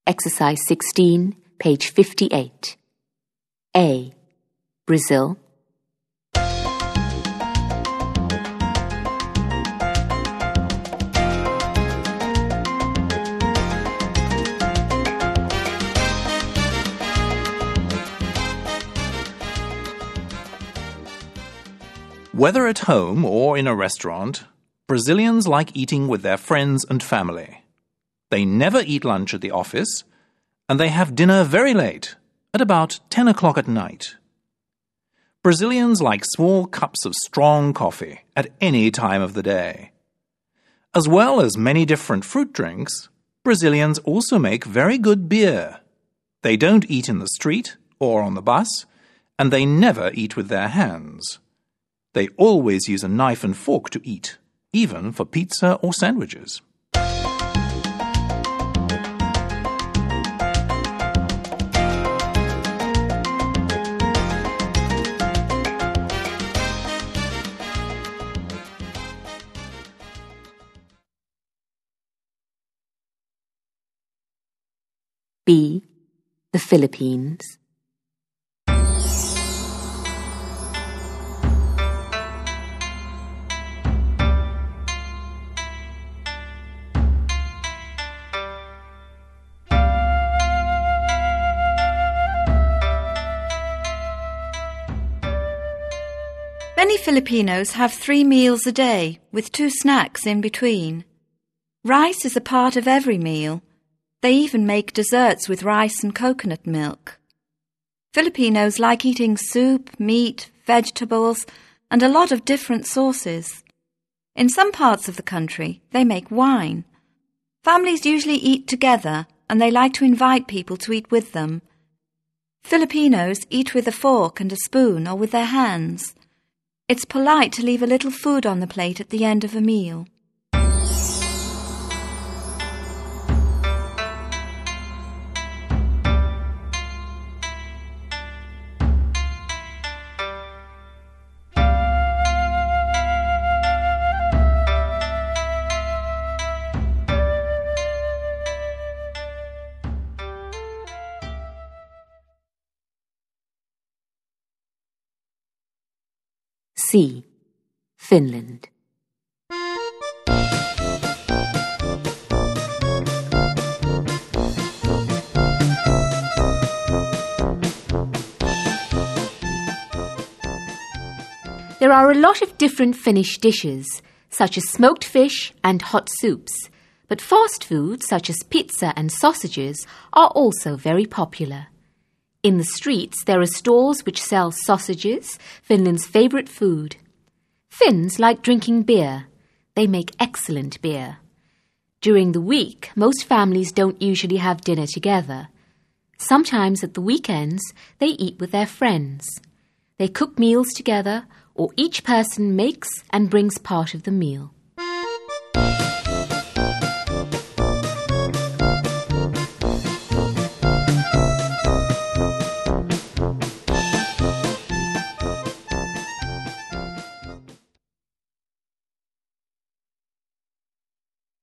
Exercise 16, page 58. A. Brazil. Whether at home or in a restaurant, Brazilians like eating with their friends and family. They never eat lunch at the office, and they have dinner very late, at about 10 o'clock at night. Brazilians like small cups of strong coffee at any time of the day. As well as many different fruit drinks, Brazilians also make very good beer. They don't eat in the street or on the bus, and they never eat with their hands. They always use a knife and fork to eat, even for pizza or sandwiches. B. The Philippines. Many Filipinos have 3 meals a day, with 2 snacks in between. Rice is a part of every meal. They even make desserts with rice and coconut milk. Filipinos like eating soup, meat, vegetables, and a lot of different sauces. In some parts of the country, they make wine. Families usually eat together, and they like to invite people to eat with them. Filipinos eat with a fork and a spoon or with their hands. It's polite to leave a little food on the plate at the end of a meal. C. Finland. There are a lot of different Finnish dishes, such as smoked fish and hot soups, but fast food such as pizza and sausages are also very popular. In the streets, there are stalls which sell sausages, Finland's favourite food. Finns like drinking beer. They make excellent beer. During the week, most families don't usually have dinner together. Sometimes at the weekends, they eat with their friends. They cook meals together, or each person makes and brings part of the meal.